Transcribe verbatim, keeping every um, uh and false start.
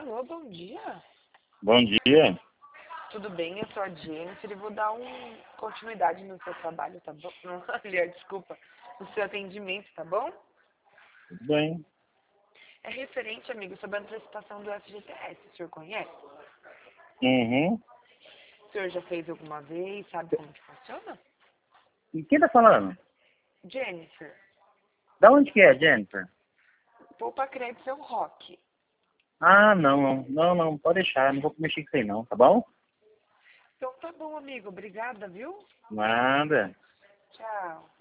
Alô, bom dia. Bom dia. Tudo bem? Eu sou a Jennifer e vou dar um continuidade no seu trabalho, tá bom? Não, aliás, desculpa, no seu atendimento, tá bom? Tudo bem. É referente, amigo, sobre a antecipação do F G T S. O senhor conhece? Uhum. O senhor já fez alguma vez? Sabe como que funciona? E quem tá falando? Jennifer, Da onde que é, Jennifer? poupa crédito seu rock. Ah, não, não. Não, não. Pode deixar. Não vou mexer com isso aí não, tá bom? Então tá bom, amigo. Obrigada, viu? Nada. Tchau.